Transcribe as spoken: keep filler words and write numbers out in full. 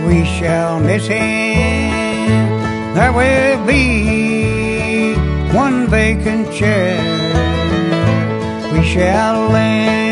we shall miss him. There will be one vacant chair. We shall land